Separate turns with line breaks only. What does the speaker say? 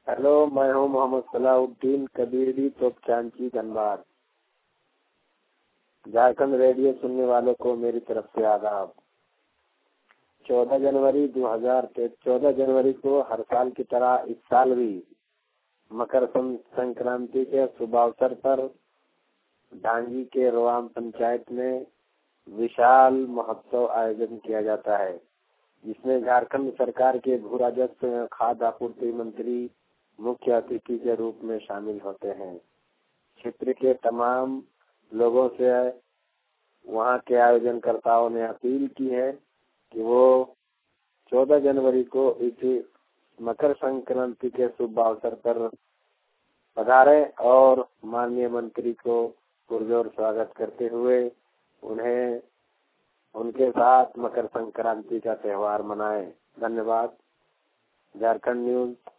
Hello, मैं हूँ Mohammad Salauddin Kabiri Topchanchi Dhanbad. Jharkhand radio सुनने वालों को मेरी तरफ से आदाब। 14 जनवरी को हर साल की तरह इस साल भी मकर संक्रांति के शुभ अवसर पर डांगी के रोआम पंचायत में विशाल महोत्सव आयोजन किया जाता है, जिसमें झारखंड सरकार के भू राजस्व एवं खाद्य आपूर्ति मंत्री मुख्य अतिथि के रूप में शामिल होते हैं। क्षेत्र के तमाम लोगों से वहां के आयोजनकर्ताओं ने अपील की है कि वो 14 जनवरी को इस मकर संक्रांति के शुभ अवसर पर पधारे और माननीय मंत्री को पुरजोर स्वागत करते हुए उन्हें उनके साथ मकर संक्रांति का त्योहार मनाएं। धन्यवाद। झारखंड न्यूज